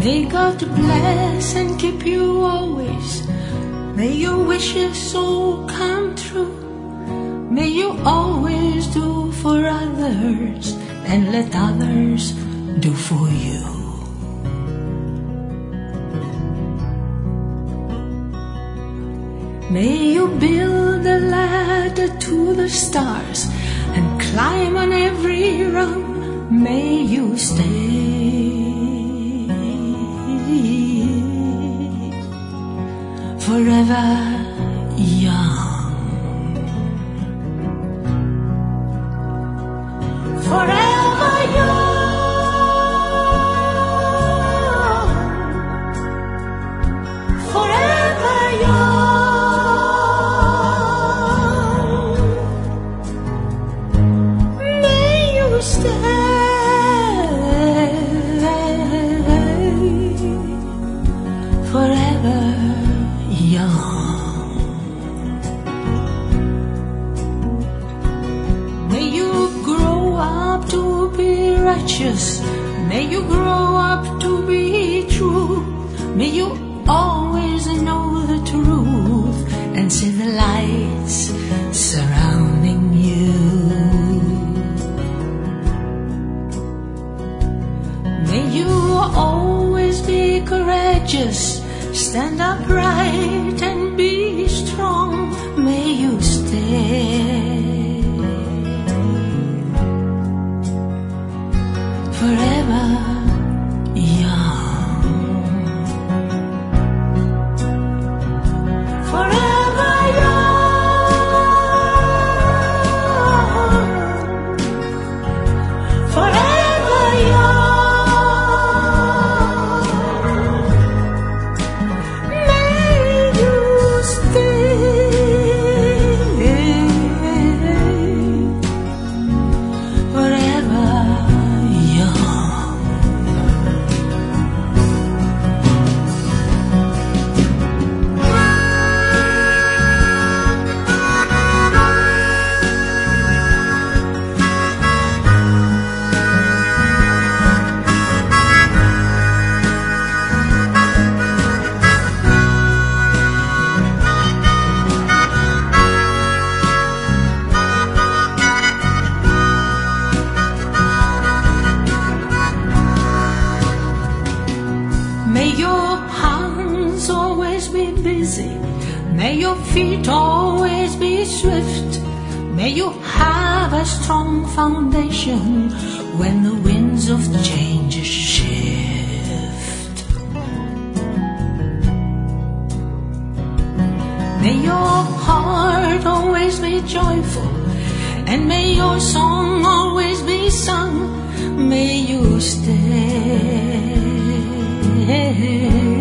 May God bless and keep you always. May your wishes all come true. May you always do for others and let others do for you. May you build a ladder to the stars and climb on every rung. May you stay forever young. Forever young. Forever young. May you stay forever young. May you grow up to be righteous. May you grow up to be true. May you always know the truth and see the lights surrounding you. May you always be courageous. Stand upright and be strong. May you stay forever young. Forever young. Forever young. May your hands always be busy. May your feet always be swift. May you have a strong foundation when the winds of change shift. May your heart always be joyful, and may your song always be sung. May you stay